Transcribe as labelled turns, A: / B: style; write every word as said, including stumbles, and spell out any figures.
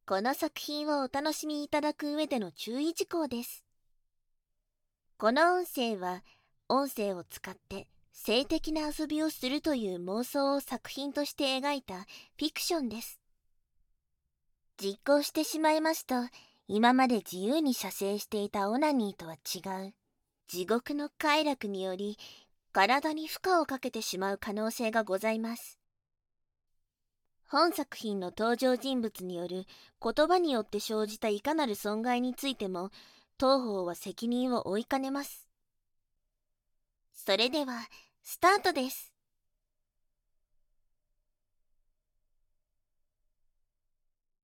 A: この作品をお楽しみいただく上での注意事項です。この音声は、音声を使って性的な遊びをするという妄想を作品として描いたフィクションです。実行してしまいますと、今まで自由に射精していたオナニーとは違う、地獄の快楽により、体に負荷をかけてしまう可能性がございます。本作品の登場人物による言葉によって生じたいかなる損害についても、当方は責任を負いかねます。それでは、スタートです。